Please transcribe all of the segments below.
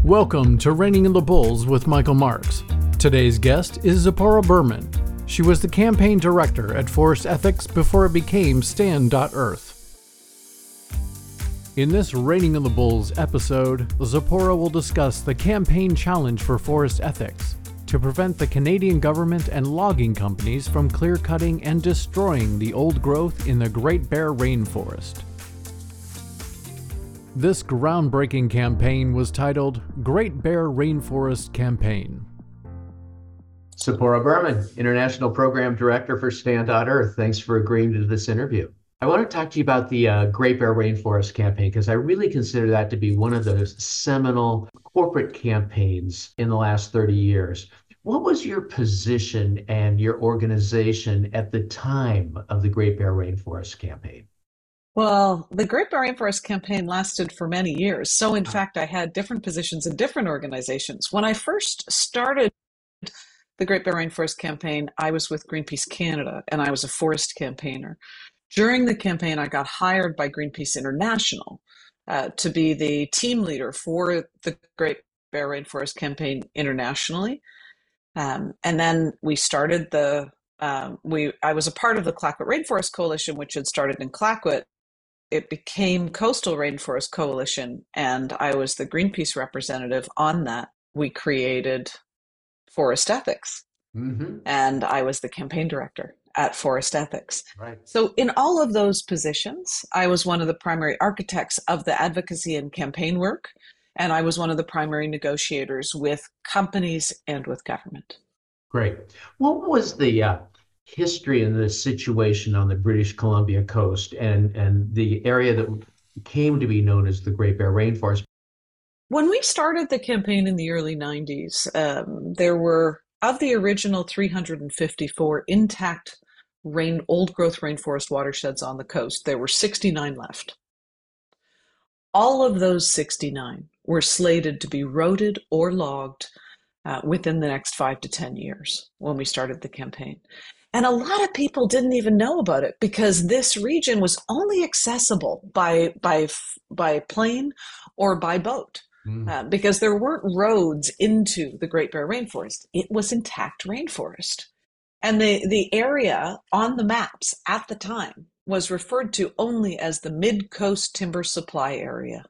Welcome to Reining in the Bulls with Michael Marks. Today's guest is Zipporah Berman. She was the campaign director at Forest Ethics before it became Stand.Earth. In this Reining in the Bulls episode, Zipporah will discuss the campaign challenge for Forest Ethics to prevent the Canadian government and logging companies from clear-cutting and destroying the old growth in the Great Bear Rainforest. This groundbreaking campaign was titled Great Bear Rainforest Campaign. Zipporah Berman, International Program Director for Stand.Earth. Thanks for agreeing to this interview. I want to talk to you about the Great Bear Rainforest Campaign because I really consider that to be one of those seminal corporate campaigns in the last 30 years. What was your position and your organization at the time of the Great Bear Rainforest Campaign? Well, the Great Bear Rainforest Campaign lasted for many years. So in fact, I had different positions in different organizations. When I first started the Great Bear Rainforest Campaign, I was with Greenpeace Canada, and I was a forest campaigner. During the campaign, I got hired by Greenpeace International to be the team leader for the Great Bear Rainforest Campaign internationally. And then we started I was a part of the Clayoquot Rainforest Coalition, which had started in Clayoquot. It became Coastal Rainforest Coalition, and I was the Greenpeace representative on that. We created Forest Ethics, and I was the campaign director at Forest Ethics. Right. So in all of those positions, I was one of the primary architects of the advocacy and campaign work, and I was one of the primary negotiators with companies and with government. Great. What was the history and the situation on the British Columbia coast and the area that came to be known as the Great Bear Rainforest? When we started the campaign in the early 90s, there were, of the original 354 intact old growth rainforest watersheds on the coast, there were 69 left. All of those 69 were slated to be roaded or logged within the next 5 to 10 years when we started the campaign. And a lot of people didn't even know about it because this region was only accessible by plane or by boat because there weren't roads into the Great Bear Rainforest. It was intact rainforest. And the area on the maps at the time was referred to only as the Mid-Coast Timber Supply Area.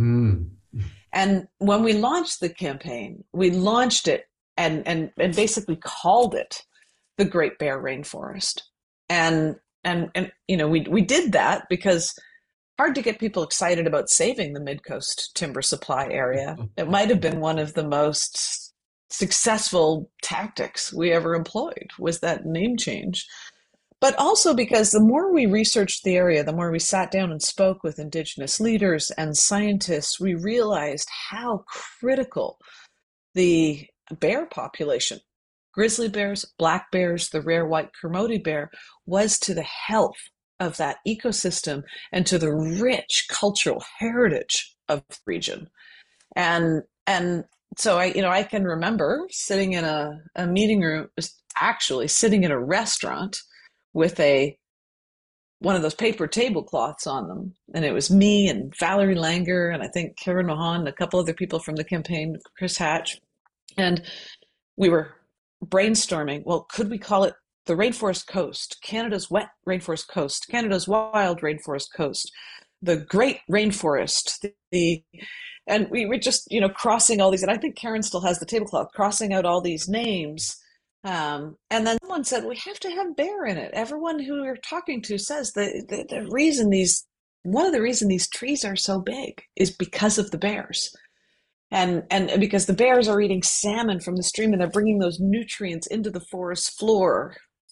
And when we launched the campaign, we launched it and basically called it the Great Bear Rainforest. And you know, we did that because hard to get people excited about saving the Mid-Coast Timber Supply Area. It might have been one of the most successful tactics we ever employed was that name change. But also because the more we researched the area, the more we sat down and spoke with Indigenous leaders and scientists, we realized how critical the bear population, grizzly bears, black bears, the rare white Kermode bear, was to the health of that ecosystem and to the rich cultural heritage of the region. And so I can remember sitting in a meeting room, actually sitting in a restaurant with one of those paper tablecloths on them. And it was me and Valerie Langer, and I think Karen Mahan, and a couple other people from the campaign, Chris Hatch. And we were brainstorming, well, could we call it the Rainforest Coast, Canada's wet rainforest coast, Canada's wild rainforest coast, the Great Rainforest, and we were just, crossing all these, and I think Karen still has the tablecloth, crossing out all these names. And then someone said, we have to have bear in it. Everyone who we're talking to says that one of the reasons these trees are so big is because of the bears. And because the bears are eating salmon from the stream and they're bringing those nutrients into the forest floor.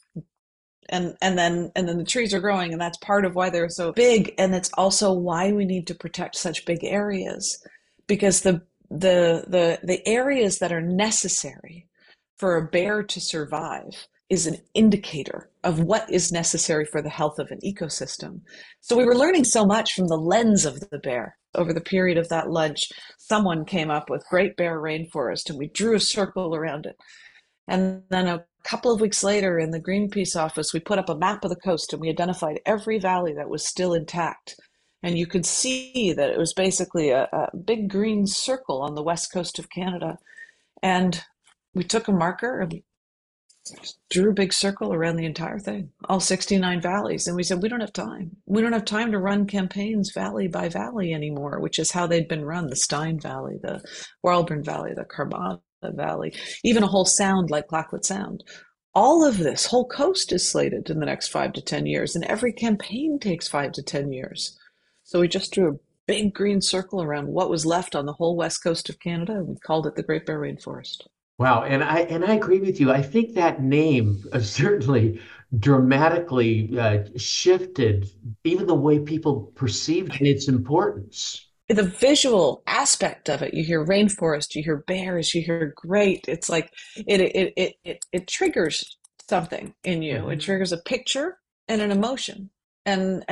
And then the trees are growing, and that's part of why they're so big. And it's also why we need to protect such big areas, because the areas that are necessary for a bear to survive is an indicator of what is necessary for the health of an ecosystem. So we were learning so much from the lens of the bear. Over the period of that lunch, someone came up with Great Bear Rainforest, and we drew a circle around it. And then a couple of weeks later in the Greenpeace office, we put up a map of the coast and we identified every valley that was still intact. And you could see that it was basically a big green circle on the west coast of Canada. And we took a marker and drew a big circle around the entire thing, all 69 valleys. And we said, we don't have time. We don't have time to run campaigns valley by valley anymore, which is how they'd been run: the Stein Valley, the Wildburn Valley, the Carmana Valley, even a whole sound like Clayoquot Sound. All of this whole coast is slated in the next 5 to 10 years, and every campaign takes 5 to 10 years. So we just drew a big green circle around what was left on the whole west coast of Canada, and we called it the Great Bear Rainforest. Wow, and I agree with you. I think that name certainly dramatically shifted even the way people perceived its importance. The visual aspect of it, you hear rainforest, you hear bears, you hear great. It's like it triggers something in you. It triggers a picture and an emotion. And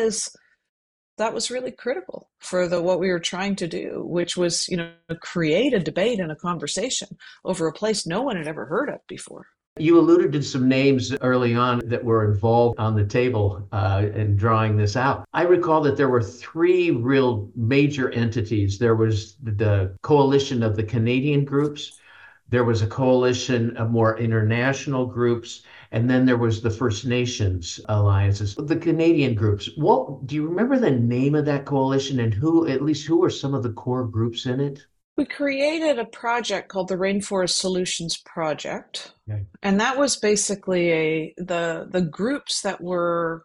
that was really critical for what we were trying to do, which was, create a debate and a conversation over a place no one had ever heard of before. You alluded to some names early on that were involved on the table in drawing this out. I recall that there were three real major entities. There was the coalition of the Canadian groups, there was a coalition of more international groups, and then there was the First Nations alliances. The Canadian groups, what do you remember the name of that coalition, and who were some of the core groups in it? We created a project called the Rainforest Solutions Project. Okay. And that was basically the groups that were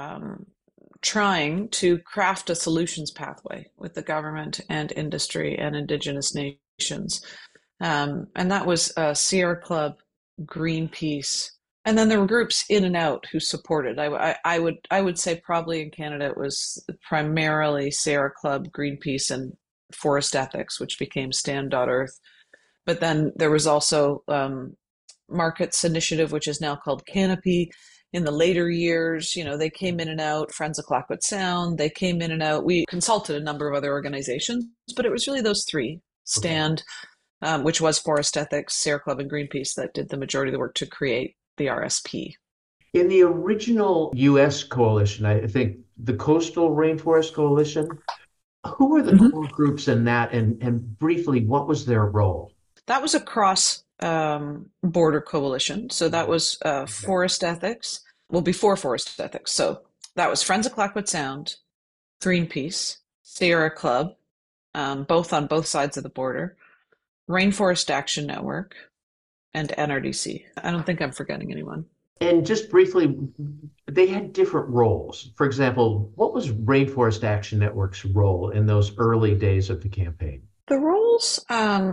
trying to craft a solutions pathway with the government and industry and Indigenous nations. And that was Sierra Club, Greenpeace, and then there were groups in and out who supported. I would say probably in Canada it was primarily Sierra Club, Greenpeace, and Forest Ethics, which became Stand.Earth. But then there was also Markets Initiative, which is now called Canopy. In the later years, they came in and out. Friends of Clayoquot Sound, they came in and out. We consulted a number of other organizations, but it was really those three: Stand, which was Forest Ethics, Sierra Club, and Greenpeace, that did the majority of the work to create the RSP. In the original U.S. coalition, I think the Coastal Rainforest Coalition, who were the core groups in that, and briefly, what was their role? That was a cross-border coalition. So that was Forest Ethics, before Forest Ethics. So that was Friends of Clayoquot Sound, Greenpeace, Sierra Club, both on both sides of the border, Rainforest Action Network, and NRDC. I don't think I'm forgetting anyone. And just briefly, they had different roles. For example, what was Rainforest Action Network's role in those early days of the campaign? The roles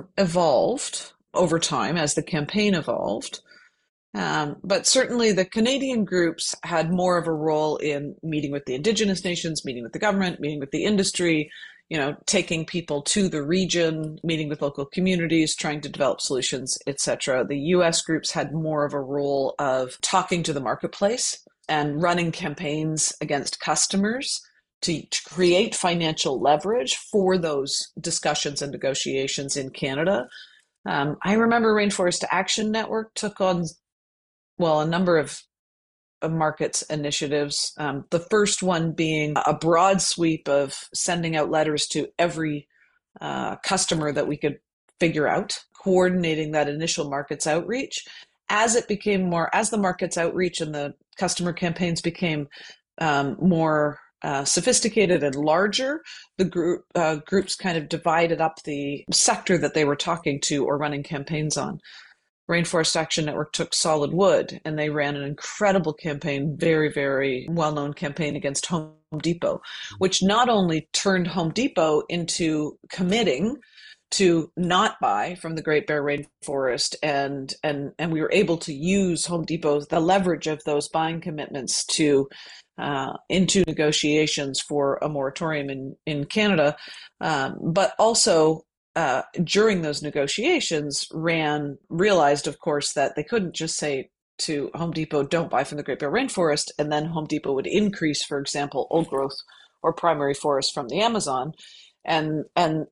evolved over time as the campaign evolved. But certainly the Canadian groups had more of a role in meeting with the Indigenous nations, meeting with the government, meeting with the industry, taking people to the region, meeting with local communities, trying to develop solutions, etc. The US groups had more of a role of talking to the marketplace and running campaigns against customers to create financial leverage for those discussions and negotiations in Canada. I remember Rainforest Action Network took on, a number of markets initiatives. The first one being a broad sweep of sending out letters to every customer that we could figure out, coordinating that initial markets outreach. As the markets outreach and the customer campaigns became more sophisticated and larger, the groups kind of divided up the sector that they were talking to or running campaigns on. Rainforest Action Network took solid wood, and they ran an incredible campaign, very, very well-known campaign against Home Depot, which not only turned Home Depot into committing to not buy from the Great Bear Rainforest, and we were able to use Home Depot's, the leverage of those buying commitments to into negotiations for a moratorium in Canada, but also during those negotiations realized, of course, that they couldn't just say to Home Depot, don't buy from the Great Bear Rainforest, and then Home Depot would increase, for example, old growth or primary forest from the Amazon. And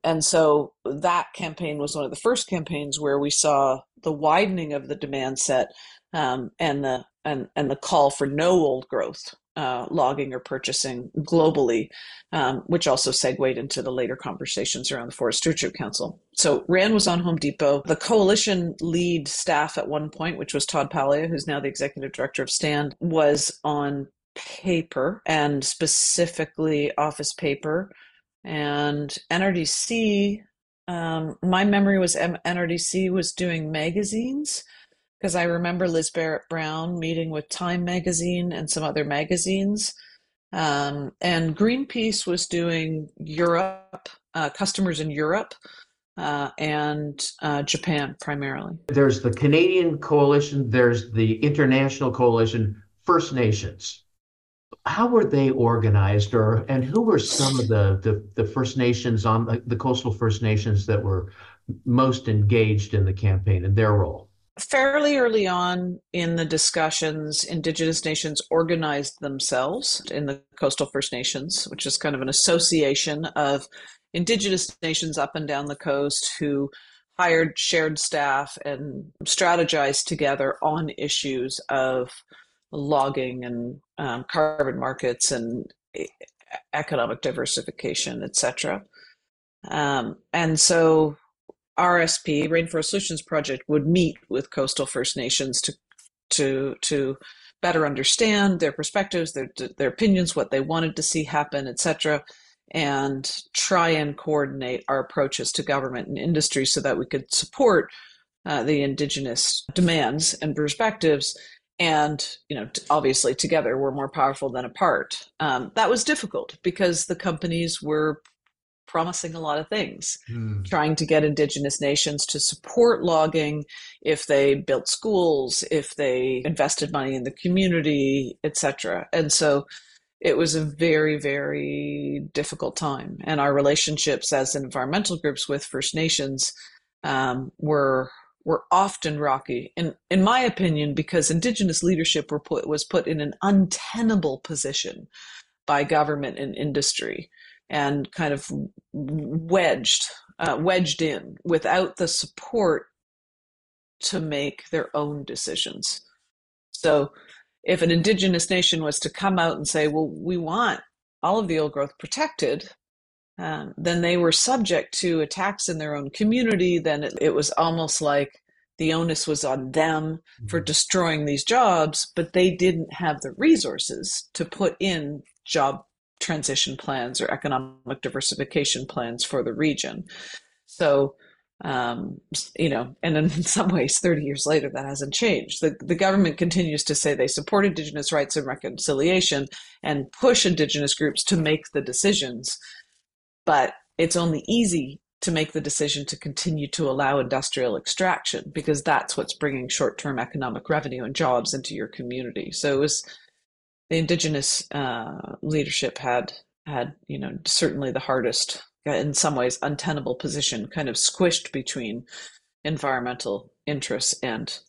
so that campaign was one of the first campaigns where we saw the widening of the demand set and and the call for no old growth logging or purchasing globally, which also segued into the later conversations around the Forest Stewardship Council. So Rand was on Home Depot. The coalition lead staff at one point, which was Todd Palia, who's now the executive director of Stand, was on paper, and specifically office paper. And NRDC, my memory was NRDC was doing magazines, because I remember Liz Barrett Brown meeting with Time magazine and some other magazines. And Greenpeace was doing Europe, customers in Europe, and Japan primarily. There's the Canadian coalition, there's the international coalition, First Nations. How were they organized, and who were some of the First Nations the coastal First Nations that were most engaged in the campaign and their role? Fairly early on in the discussions, Indigenous nations organized themselves in the Coastal First Nations, which is kind of an association of Indigenous nations up and down the coast who hired shared staff and strategized together on issues of logging and carbon markets and economic diversification, etc. And so RSP, Rainforest Solutions Project, would meet with coastal First Nations to better understand their perspectives, their opinions, what they wanted to see happen, etc., and try and coordinate our approaches to government and industry so that we could support the Indigenous demands and perspectives. And, obviously together we're more powerful than apart. That was difficult because the companies were promising a lot of things, trying to get Indigenous nations to support logging if they built schools, if they invested money in the community, etc. And so it was a very, very difficult time. And our relationships as environmental groups with First Nations were often rocky, in my opinion, because Indigenous leadership was put in an untenable position by government and industry, and kind of wedged in without the support to make their own decisions. So if an Indigenous nation was to come out and say, well, we want all of the old growth protected, then they were subject to attacks in their own community. Then it was almost like the onus was on them for destroying these jobs, but they didn't have the resources to put in job transition plans or economic diversification plans for the region. So, and in some ways, 30 years later, that hasn't changed. The government continues to say they support Indigenous rights and reconciliation and push Indigenous groups to make the decisions. But it's only easy to make the decision to continue to allow industrial extraction because that's what's bringing short-term economic revenue and jobs into your community. So it was the Indigenous leadership had certainly the hardest, in some ways, untenable position, kind of squished between environmental interests and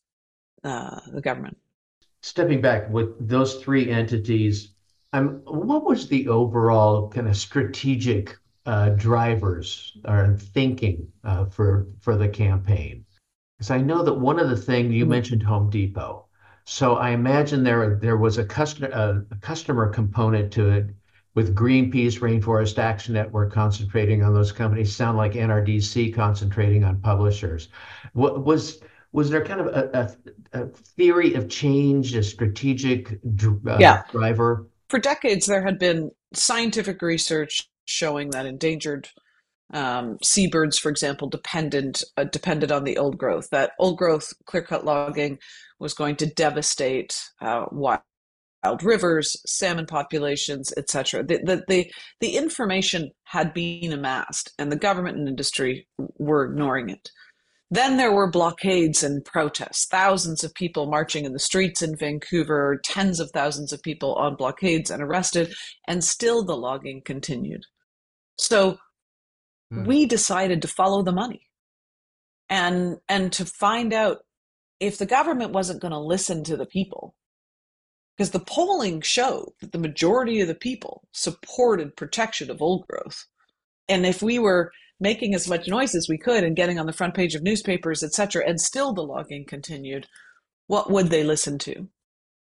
the government. Stepping back with those three entities, what was the overall kind of strategic drivers or thinking for the campaign? Because I know that one of the things you mentioned, Home Depot. So I imagine there was a customer component to it, with Greenpeace, Rainforest Action Network concentrating on those companies. Sound like NRDC concentrating on publishers. Was there kind of a theory of change, a strategic driver? For decades, there had been scientific research showing that endangered seabirds, for example, depended on the old growth. That old growth clear-cut logging was going to devastate wild rivers, salmon populations, etc. The information had been amassed, and the government and industry were ignoring it. Then there were blockades and protests, thousands of people marching in the streets in Vancouver, tens of thousands of people on blockades and arrested, and still the logging continued. So we decided to follow the money and to find out if the government wasn't going to listen to the people, because the polling showed that the majority of the people supported protection of old growth. And if we were making as much noise as we could and getting on the front page of newspapers, et cetera, and still the logging continued, what would they listen to?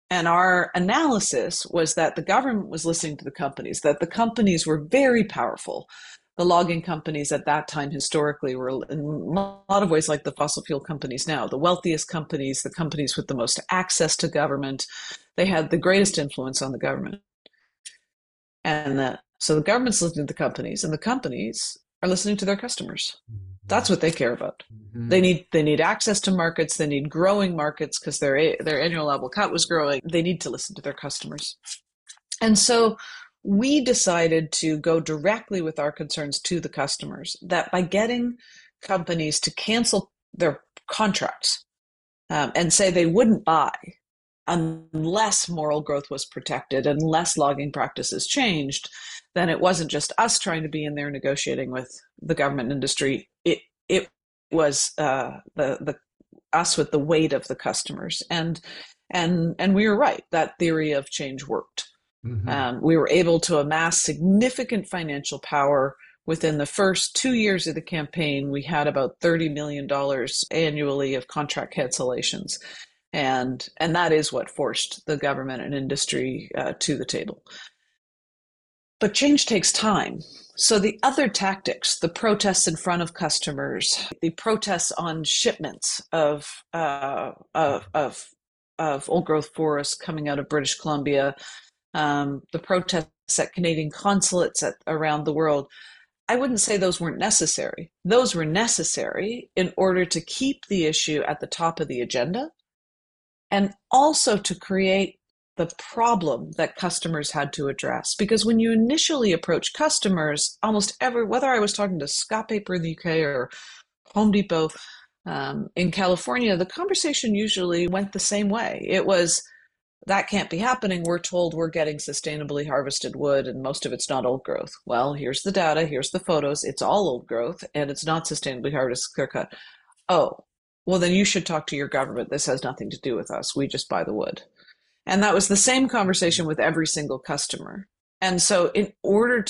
And our analysis was that the government was listening to the companies, that the companies were very powerful. The logging companies at that time historically were in a lot of ways like the fossil fuel companies now, the wealthiest companies, the companies with the most access to government. They had the greatest influence on the government. And so the government's listening to the companies, and the companies are listening to their customers. That's what they care about. They need access to markets. They need growing markets because their annual allowable cut was growing. They need to listen to their customers. And so we decided to go directly with our concerns to the customers, that by getting companies to cancel their contracts and say they wouldn't buy unless moral growth was protected, unless logging practices changed, then it wasn't just us trying to be in there negotiating with the government industry. It was the us with the weight of the customers, and we were right. That theory of change worked. We were able to amass significant financial power. Within the first 2 years of the campaign, we had about $30 million annually of contract cancellations. And that is what forced the government and industry to the table. But change takes time. So the other tactics, the protests in front of customers, the protests on shipments of old growth forests coming out of British Columbia, the protests at Canadian consulates around the world, I wouldn't say those weren't necessary. Those were necessary in order to keep the issue at the top of the agenda, and also to create the problem that customers had to address. Because when you initially approach customers, whether I was talking to Scott Paper in the UK or Home Depot in California, the conversation usually went the same way. It was, that can't be happening. We're told we're getting sustainably harvested wood and most of it's not old growth. Well, here's the data, here's the photos. It's all old growth and it's not sustainably harvested clear cut. Oh, well, then you should talk to your government. This has nothing to do with us. We just buy the wood. And that was the same conversation with every single customer. And so in order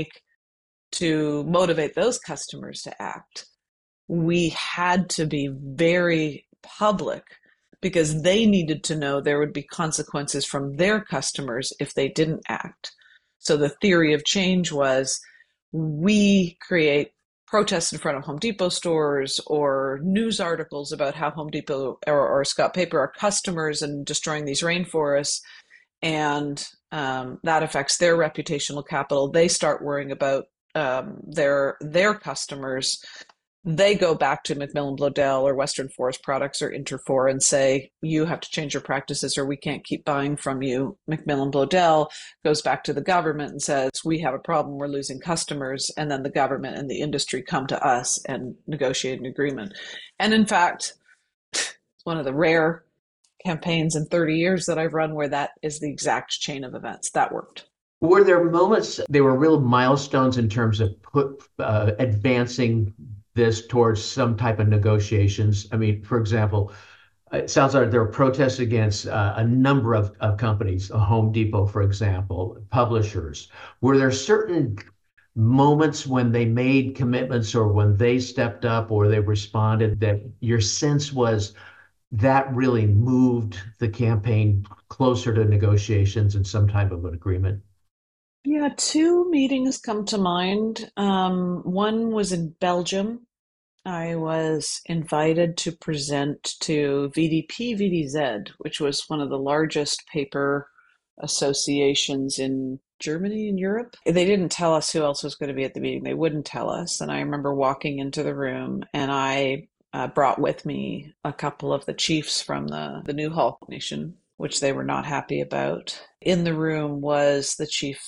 to motivate those customers to act, we had to be very public because they needed to know there would be consequences from their customers if they didn't act. So the theory of change was, we create protests in front of Home Depot stores or news articles about how Home Depot or Scott Paper are customers and destroying these rainforests, and that affects their reputational capital. They start worrying about their customers. They go back to McMillan Bloedel or Western Forest Products or Interfor and say, you have to change your practices or we can't keep buying from you. McMillan Bloedel goes back to the government and says, we have a problem, we're losing customers. And then the government and the industry come to us and negotiate an agreement. And in fact, it's one of the rare campaigns in 30 years that I've run where that is the exact chain of events. That worked. Were there moments, they were real milestones in terms of advancing this towards some type of negotiations? I mean, for example, it sounds like there were protests against a number of companies, a Home Depot, for example, publishers. Were there certain moments when they made commitments or when they stepped up or they responded that your sense was that really moved the campaign closer to negotiations and some type of an agreement? Yeah, two meetings come to mind. One was in Belgium. I was invited to present to VDP VDZ, which was one of the largest paper associations in Germany and Europe. They didn't tell us who else was going to be at the meeting. They wouldn't tell us. And I remember walking into the room and I brought with me a couple of the chiefs from the Newhall Nation, which they were not happy about. In the room was the chief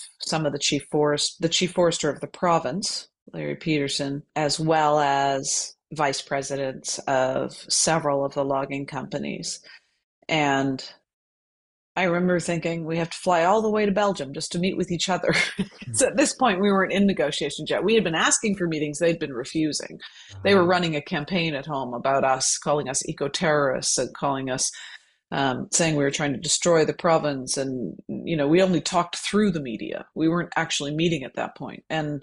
forester of the province, Larry Peterson, as well as vice presidents of several of the logging companies. And I remember thinking, we have to fly all the way to Belgium just to meet with each other. So at this point, we weren't in negotiations yet. We had been asking for meetings. They'd been refusing. They were running a campaign at home about us, calling us eco-terrorists and calling us saying we were trying to destroy the province. And, we only talked through the media. We weren't actually meeting at that point. And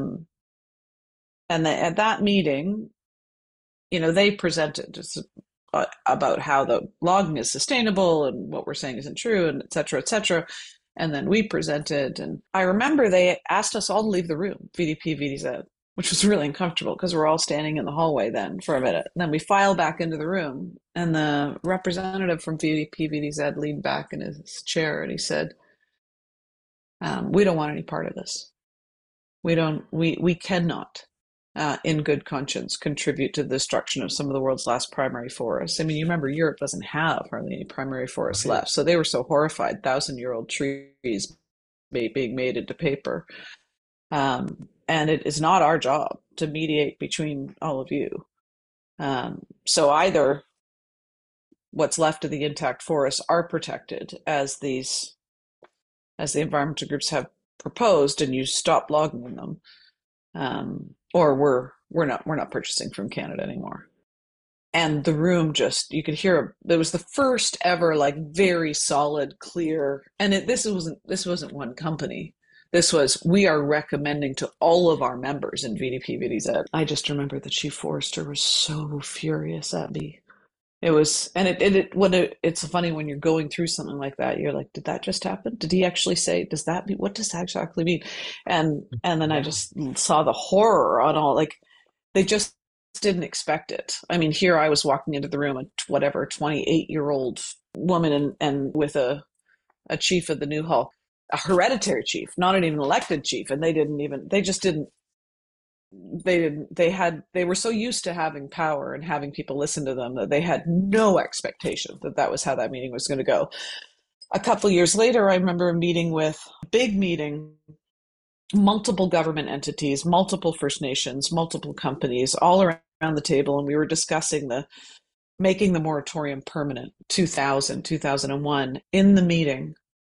at that meeting, they presented just about how the logging is sustainable and what we're saying isn't true, and et cetera, et cetera. And then we presented, and I remember they asked us all to leave the room, VDP, VDZ, which was really uncomfortable because we're all standing in the hallway then for a minute. And then we filed back into the room, and the representative from VDP, VDZ leaned back in his chair and he said, we don't want any part of this. We cannot, in good conscience, contribute to the destruction of some of the world's last primary forests. I mean, you remember Europe doesn't have hardly any primary forests left. So they were so horrified, 1,000-year-old trees being made into paper. And it is not our job to mediate between all of you. So either what's left of the intact forests are protected as the environmental groups have proposed, and you stop logging them, or we're not purchasing from Canada anymore. And the room just, you could hear, it was the first ever like very solid, clear, and this wasn't one company. This was, we are recommending to all of our members in VDP, VDZ. I just remember the chief forester was so furious at me. It was, and it's funny when you're going through something like that, you're like, did that just happen? Did he actually say, does that mean, what does that exactly mean? And then I just saw the horror on all, like, they just didn't expect it. I mean, here I was walking into the room, a 28-year-old woman and with a chief of the New Hall, a hereditary chief, not an even elected chief. And they were so used to having power and having people listen to them that they had no expectation that was how that meeting was going to go. A couple of years later, I remember a big meeting, multiple government entities, multiple First Nations, multiple companies, all around the table. And we were discussing making the moratorium permanent, 2001. In the meeting,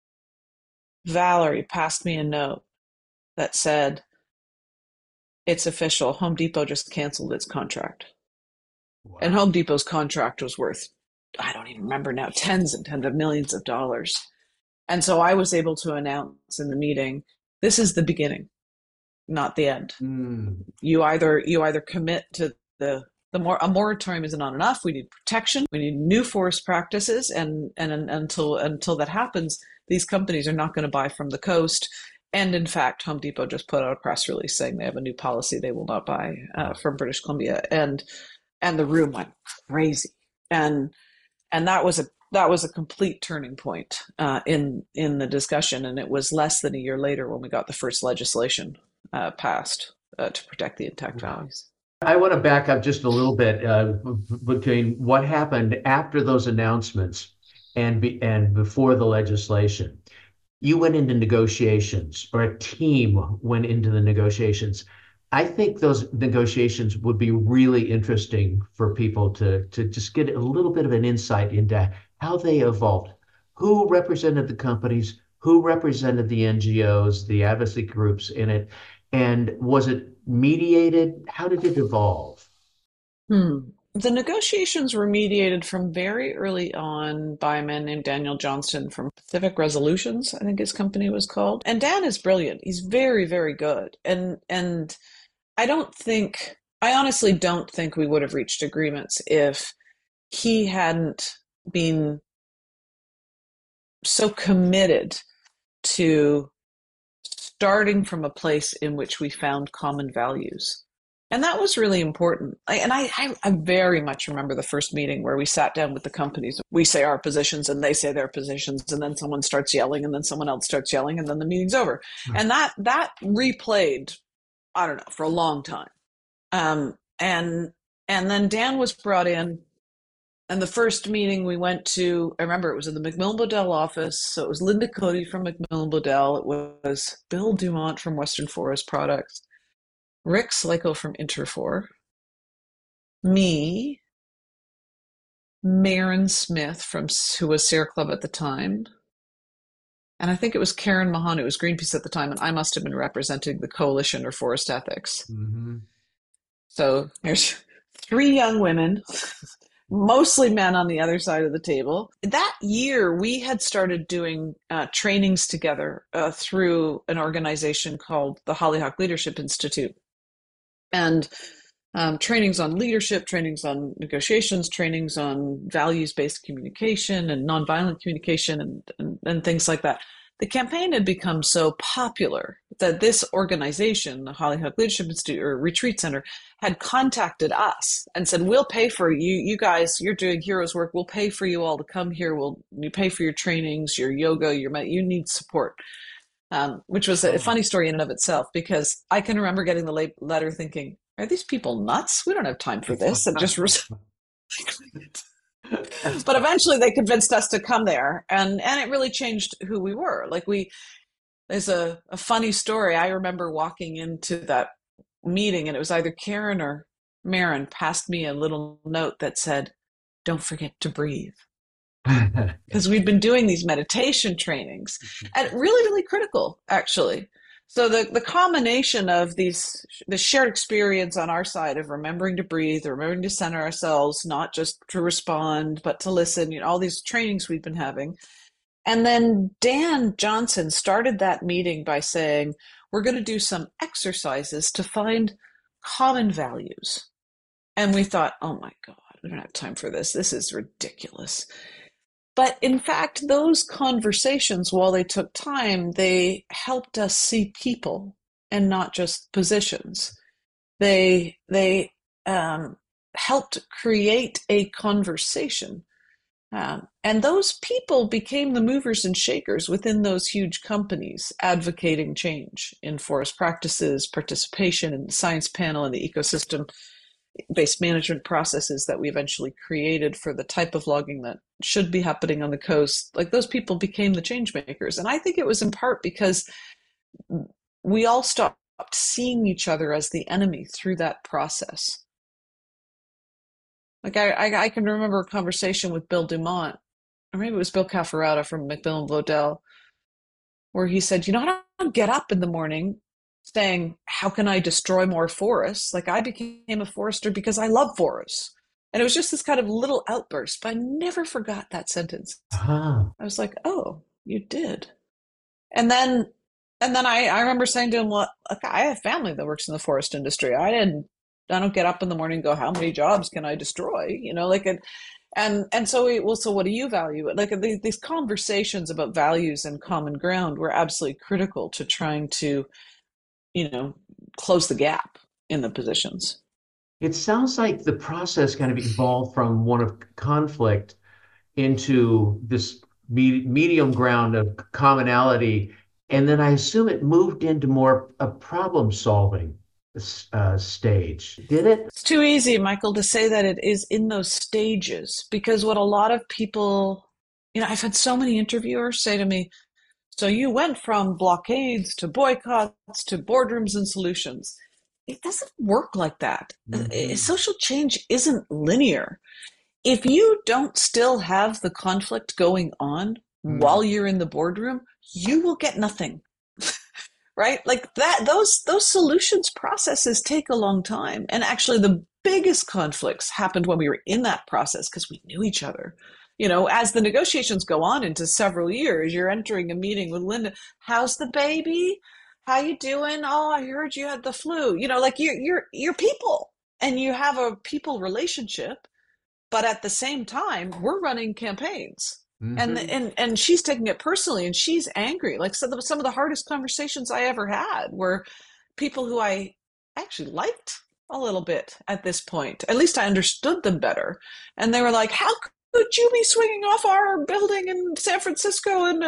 Valerie passed me a note that said, it's official, Home Depot just canceled its contract. Wow. And Home Depot's contract was worth, I don't even remember now, tens and tens of millions of dollars. And so I was able to announce in the meeting, this is the beginning, not the end. You either commit to a moratorium isn't enough. We need protection. We need new forest practices. And until that happens, these companies are not going to buy from the coast. And in fact, Home Depot just put out a press release saying they have a new policy they will not buy from British Columbia, and the room went crazy, and that was a complete turning point in the discussion. And it was less than a year later when we got the first legislation passed to protect the intact valleys. I want to back up just a little bit between what happened after those announcements and before the legislation. You went into negotiations, or a team went into the negotiations. I think those negotiations would be really interesting for people to just get a little bit of an insight into how they evolved. Who represented the companies? Who represented the NGOs, the advocacy groups in it? And was it mediated? How did it evolve? The negotiations were mediated from very early on by a man named Daniel Johnston from Pacific Resolutions, I think his company was called. And Dan is brilliant. He's very, very good. And I honestly don't think we would have reached agreements if he hadn't been so committed to starting from a place in which we found common values. And that was really important. I very much remember the first meeting where we sat down with the companies. We say our positions and they say their positions, and then someone starts yelling, and then someone else starts yelling, and then the meeting's over. Right. And that replayed, I don't know, for a long time. And then Dan was brought in, and the first meeting we went to, I remember it was in the Macmillan Bodell office. So it was Linda Cody from Macmillan Bodell. It was Bill Dumont from Western Forest Products, Rick Slyko from Interfor, me, Maren Smith who was Sierra Club at the time, and I think it was Karen Mahan, who was Greenpeace at the time, and I must have been representing the Coalition or Forest Ethics. Mm-hmm. So there's 3 young women, mostly men on the other side of the table. That year, we had started doing trainings together through an organization called the Hollyhock Leadership Institute. And trainings on leadership, trainings on negotiations, trainings on values-based communication and nonviolent communication and things like that. The campaign had become so popular that this organization, the Hollyhock Leadership Institute or Retreat Center, had contacted us and said, we'll pay for you. You guys, you're doing heroes work. We'll pay for you all to come here. You pay for your trainings, your yoga, you need support. Which was a funny story in and of itself, because I can remember getting the letter thinking, are these people nuts? We don't have time for this. And just but eventually they convinced us to come there, and it really changed who we were. There's a funny story. I remember walking into that meeting, and it was either Karen or Maren passed me a little note that said, don't forget to breathe. Because we'd been doing these meditation trainings, and really, really critical, actually. So the combination of the shared experience on our side of remembering to breathe, remembering to center ourselves, not just to respond, but to listen, all these trainings we've been having. And then Dan Johnson started that meeting by saying, we're going to do some exercises to find common values. And we thought, oh my God, we don't have time for this. This is ridiculous. But in fact, those conversations, while they took time, they helped us see people and not just positions. They helped create a conversation. And those people became the movers and shakers within those huge companies advocating change in forest practices, participation in the science panel, and the ecosystem-based management processes that we eventually created for the type of logging that should be happening on the coast. Those people became the change makers. And I think it was in part because we all stopped seeing each other as the enemy through that process. I can remember a conversation with Bill Dumont, or maybe it was Bill Cafferata from Macmillan Bloedel, where he said, I don't get up in the morning saying, how can I destroy more forests? I became a forester because I love forests. And it was just this kind of little outburst, but I never forgot that sentence. I was like, oh, you did. And then I remember saying to him, well, I have family that works in the forest industry. I don't get up in the morning and go, how many jobs can I destroy? And so so what do you value? These conversations about values and common ground were absolutely critical to trying to, close the gap in the positions. It sounds like the process kind of evolved from one of conflict into this medium ground of commonality. And then I assume it moved into more a problem solving stage. Did it? It's too easy, Michael, to say that it is in those stages, because what a lot of people, I've had so many interviewers say to me, so you went from blockades to boycotts to boardrooms and solutions. It doesn't work like that. Mm-hmm. Social change isn't linear. If you don't still have the conflict going on while you're in the boardroom, you will get nothing. Right? Those solutions processes take a long time. And actually the biggest conflicts happened when we were in that process because we knew each other. As the negotiations go on into several years, you're entering a meeting with Linda. How's the baby? How you doing? Oh, I heard you had the flu. You're people, and you have a people relationship, but at the same time, we're running campaigns. Mm-hmm. And she's taking it personally, and she's angry. Some of the hardest conversations I ever had were people who I actually liked a little bit at this point. At least I understood them better. And they were like, how could you be swinging off our building in San Francisco? And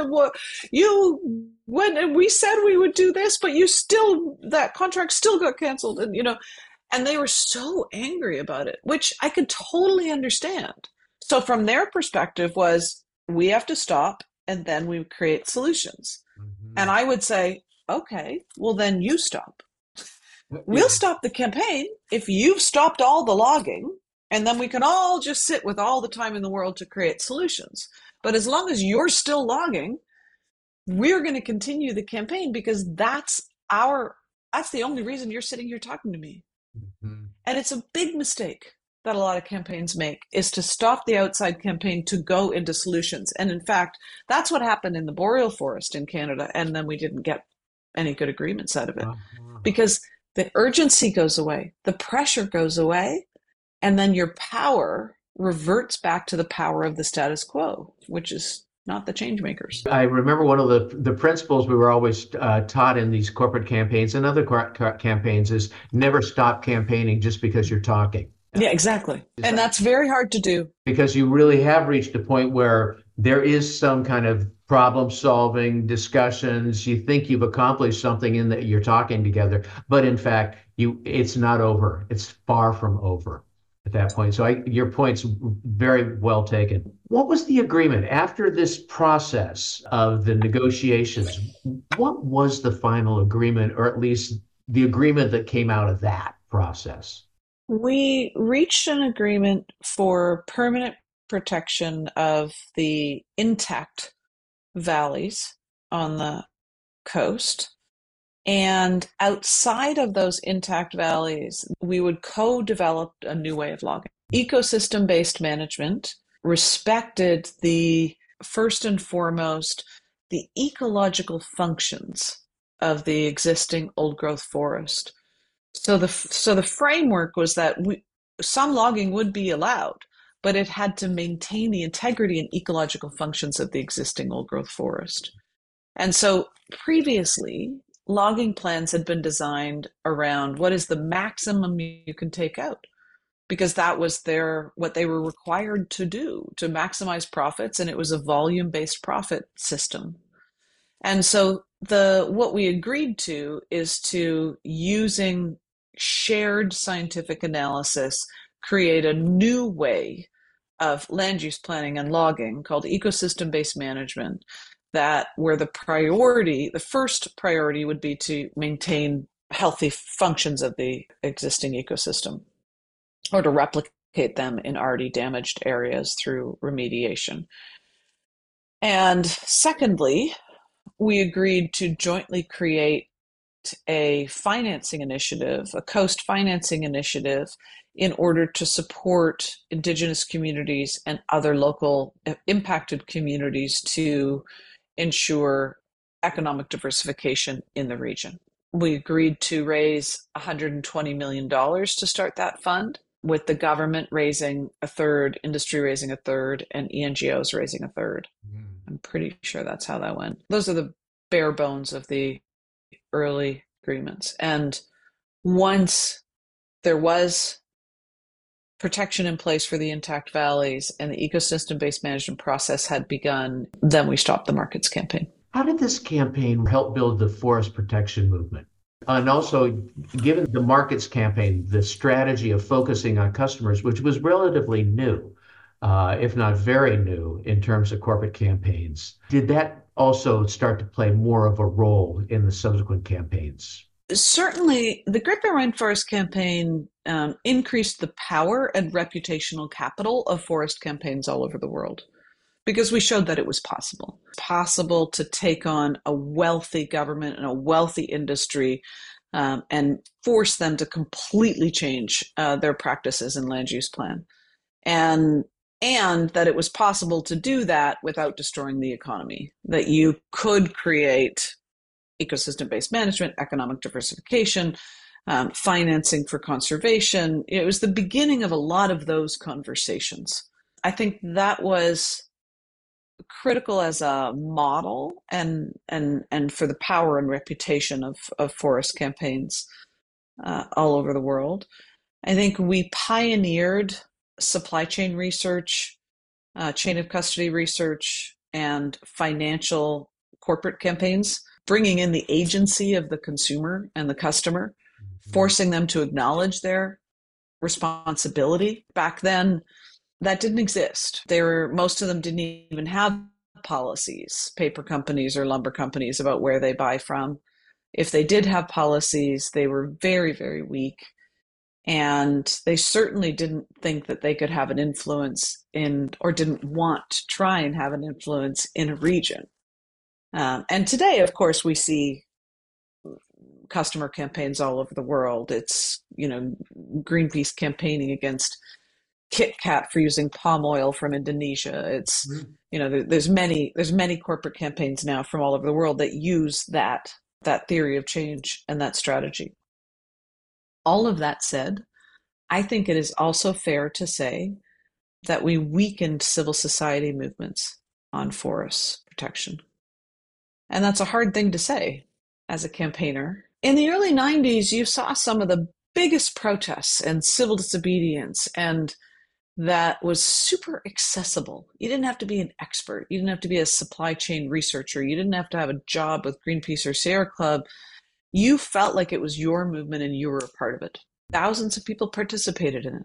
when we said we would do this, but that contract still got canceled. And they were so angry about it, which I could totally understand. So from their perspective was, we have to stop, and then we create solutions. Mm-hmm. And I would say, okay, well then you stop. We'll stop the campaign if you've stopped all the logging, and then we can all just sit with all the time in the world to create solutions. But as long as you're still logging, we're going to continue the campaign, because that's the only reason you're sitting here talking to me. Mm-hmm. And it's a big mistake that a lot of campaigns make, is to stop the outside campaign to go into solutions. And in fact, that's what happened in the boreal forest in Canada. And then we didn't get any good agreements out of it, because the urgency goes away, the pressure goes away, and then your power reverts back to the power of the status quo, which is not the change makers. I remember one of the principles we were always taught in these corporate campaigns and other campaigns is never stop campaigning just because you're talking. Yeah, exactly. And that's very hard to do. Because you really have reached a point where there is some kind of problem solving discussions. You think you've accomplished something in that you're talking together, but in fact, it's not over. It's far from over at that point. So your point's very well taken. What was the agreement after this process of the negotiations? What was the final agreement, or at least the agreement that came out of that process? We reached an agreement for permanent protection of the intact valleys on the coast. And outside of those intact valleys, we would co-develop a new way of logging. Ecosystem-based management respected the, first and foremost, the ecological functions of the existing old growth forest. So the framework was that some logging would be allowed, but it had to maintain the integrity and ecological functions of the existing old growth forest. And so previously, logging plans had been designed around what is the maximum you can take out, because that was what they were required to do to maximize profits, and it was a volume-based profit system. And so what we agreed to is to, using shared scientific analysis, create a new way of land use planning and logging called ecosystem-based management, where the first priority would be to maintain healthy functions of the existing ecosystem, or to replicate them in already damaged areas through remediation. And secondly, we agreed to jointly create a financing initiative, a coast financing initiative, in order to support Indigenous communities and other local impacted communities to ensure economic diversification in the region. We agreed to raise $120 million to start that fund, with the government raising a third, industry raising a third, and ENGOs raising a third. I'm pretty sure that's how that went. Those are the bare bones of the early agreements. And once there was protection in place for the intact valleys and the ecosystem-based management process had begun, then we stopped the Markets campaign. How did this campaign help build the forest protection movement? And also, given the Markets campaign, the strategy of focusing on customers, which was relatively new, if not very new in terms of corporate campaigns, did that also start to play more of a role in the subsequent campaigns? Certainly, the Great Bear Rainforest campaign increased the power and reputational capital of forest campaigns all over the world, because we showed that it was possible. It's possible to take on a wealthy government and a wealthy industry and force them to completely change their practices and land use plan. And that it was possible to do that without destroying the economy, that you could create ecosystem-based management, economic diversification, financing for conservation. It was the beginning of a lot of those conversations. I think that was critical as a model and for the power and reputation of forest campaigns all over the world. I think we pioneered supply chain research, chain of custody research, and financial corporate campaigns, bringing in the agency of the consumer and the customer, forcing them to acknowledge their responsibility. Back then, that didn't exist. Most of them didn't even have policies, paper companies or lumber companies, about where they buy from. If they did have policies, they were very, very weak. And they certainly didn't think that they could have an influence or didn't want to try and have an influence in a region. And today, of course, we see customer campaigns all over the world. It's, Greenpeace campaigning against KitKat for using palm oil from Indonesia. It's, there's many corporate campaigns now from all over the world that use that theory of change and that strategy. All of that said, I think it is also fair to say that we weakened civil society movements on forest protection. And that's a hard thing to say as a campaigner. In the early 90s, you saw some of the biggest protests and civil disobedience, and that was super accessible. You didn't have to be an expert. You didn't have to be a supply chain researcher. You didn't have to have a job with Greenpeace or Sierra Club. You felt like it was your movement and you were a part of it. Thousands of people participated in it.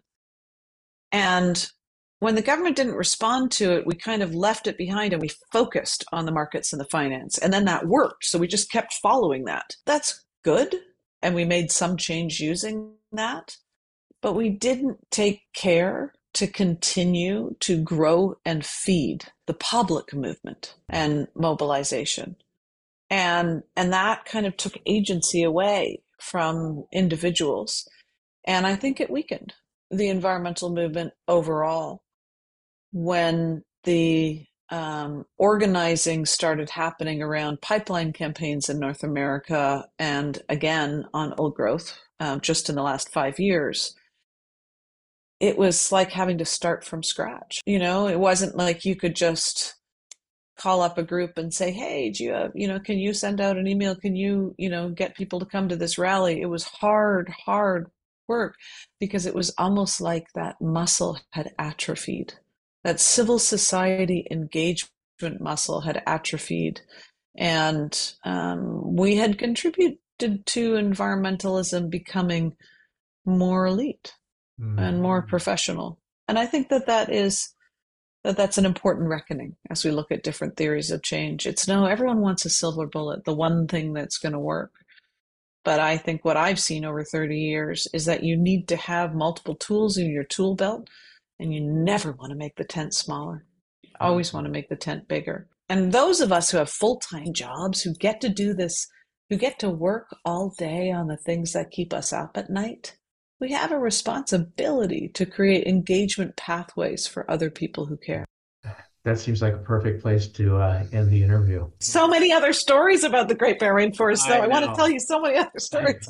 And when the government didn't respond to it, we kind of left it behind and we focused on the markets and the finance. And then that worked. So we just kept following that. That's good. And we made some change using that. But we didn't take care to continue to grow and feed the public movement and mobilization. And that kind of took agency away from individuals. And I think it weakened the environmental movement overall when the organizing started happening around pipeline campaigns in North America and again on old growth just in the last 5 years. It was like having to start from scratch. You know, it wasn't like you could just call up a group and say, hey, do you have, can you send out an email? Can you, get people to come to this rally? It was hard work because it was almost like that muscle had atrophied. That civil society engagement muscle had atrophied. And we had contributed to environmentalism becoming more elite and more professional. And I think that's an important reckoning as we look at different theories of change. It's no, everyone wants a silver bullet, the one thing that's going to work. But I think what I've seen over 30 years is that you need to have multiple tools in your tool belt, and you never want to make the tent smaller. You always want to make the tent bigger. And those of us who have full-time jobs, who get to do this, who get to work all day on the things that keep us up at night, we have a responsibility to create engagement pathways for other people who care. That seems like a perfect place to end the interview. So many other stories about the Great Bear Rainforest, though. I want to tell you so many other stories.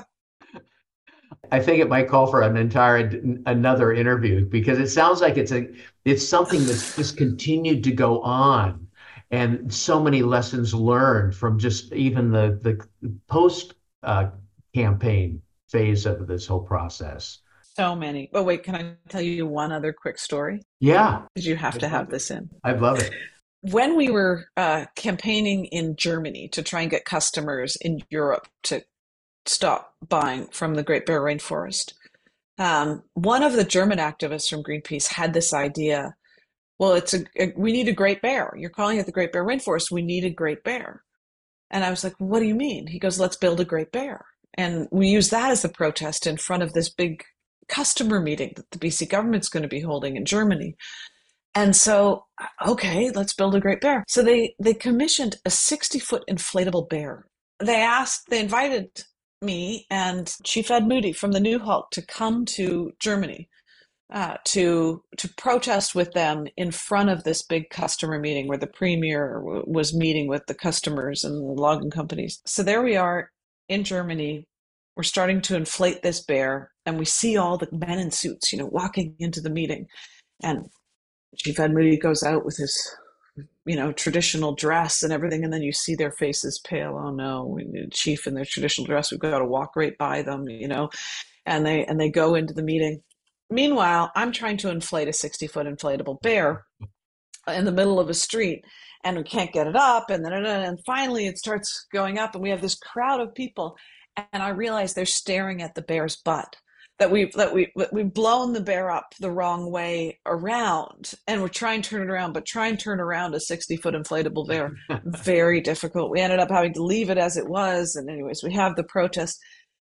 I think it might call for another interview because it sounds like it's something that's just continued to go on, and so many lessons learned from just even the post campaign phase of this whole process. So many. Oh, wait, can I tell you one other quick story? Yeah. Because you have to have this in. I'd love it. When we were campaigning in Germany to try and get customers in Europe to stop buying from the Great Bear Rainforest, one of the German activists from Greenpeace had this idea. Well, we need a great bear. You're calling it the Great Bear Rainforest. We need a great bear. And I was like, what do you mean? He goes, let's build a great bear. And we use that as a protest in front of this big customer meeting that the BC government's going to be holding in Germany. And so, okay, let's build a great bear. So they commissioned a 60-foot inflatable bear. They invited me and Chief Ed Moody from the New Hulk to come to Germany to protest with them in front of this big customer meeting where the premier was meeting with the customers and the logging companies. So there we are in Germany. We're starting to inflate this bear, and we see all the men in suits, walking into the meeting. And Chief Ed Moody goes out with his, traditional dress and everything, and then you see their faces pale. Oh no, Chief in their traditional dress, we've got to walk right by them, and they go into the meeting. Meanwhile, I'm trying to inflate a 60-foot inflatable bear in the middle of a street, and we can't get it up, and finally it starts going up, and we have this crowd of people. And I realize they're staring at the bear's butt, that we've blown the bear up the wrong way around, and we're trying to turn it around, but try and turn around a 60-foot inflatable bear, very difficult. We ended up having to leave it as it was. And anyways, we have the protest.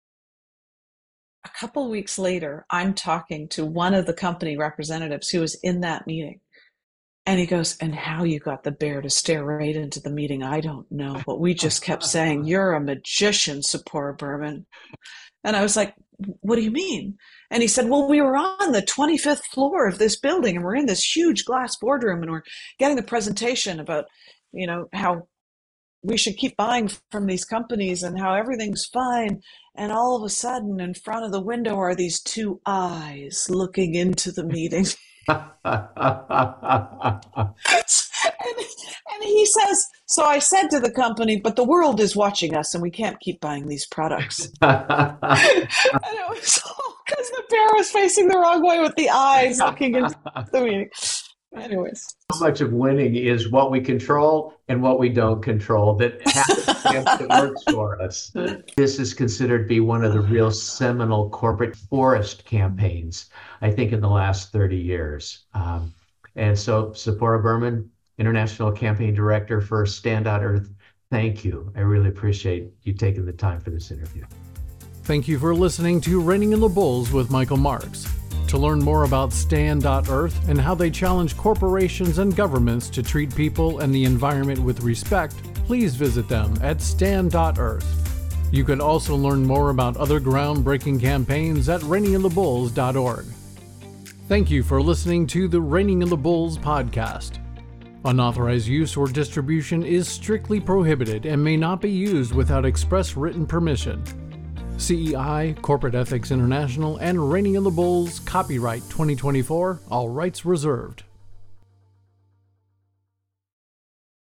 A couple of weeks later, I'm talking to one of the company representatives who was in that meeting. And he goes, and how you got the bear to stare right into the meeting, I don't know. But we just kept saying, you're a magician, Tzeporah Berman. And I was like, what do you mean? And he said, well, we were on the 25th floor of this building, and we're in this huge glass boardroom, and we're getting the presentation about, how we should keep buying from these companies and how everything's fine. And all of a sudden, in front of the window are these two eyes looking into the meeting. And he says, so I said to the company, but the world is watching us and we can't keep buying these products. And it was all because the bear was facing the wrong way with the eyes looking into the meeting. Anyways. So much of winning is what we control and what we don't control that happens that works for us. This is considered to be one of the real seminal corporate forest campaigns, I think, in the last 30 years. And so, Tzeporah Berman, International Campaign Director for Stand.Earth, thank you. I really appreciate you taking the time for this interview. Thank you for listening to Reining in the Bulls with Michael Marks. To learn more about Stand.Earth and how they challenge corporations and governments to treat people and the environment with respect, please visit them at Stand.Earth. You can also learn more about other groundbreaking campaigns at reininginthebulls.org. Thank you for listening to the Reining in the Bulls podcast. Unauthorized use or distribution is strictly prohibited and may not be used without express written permission. CEI, Corporate Ethics International, and Reining in the Bulls, copyright 2024, all rights reserved.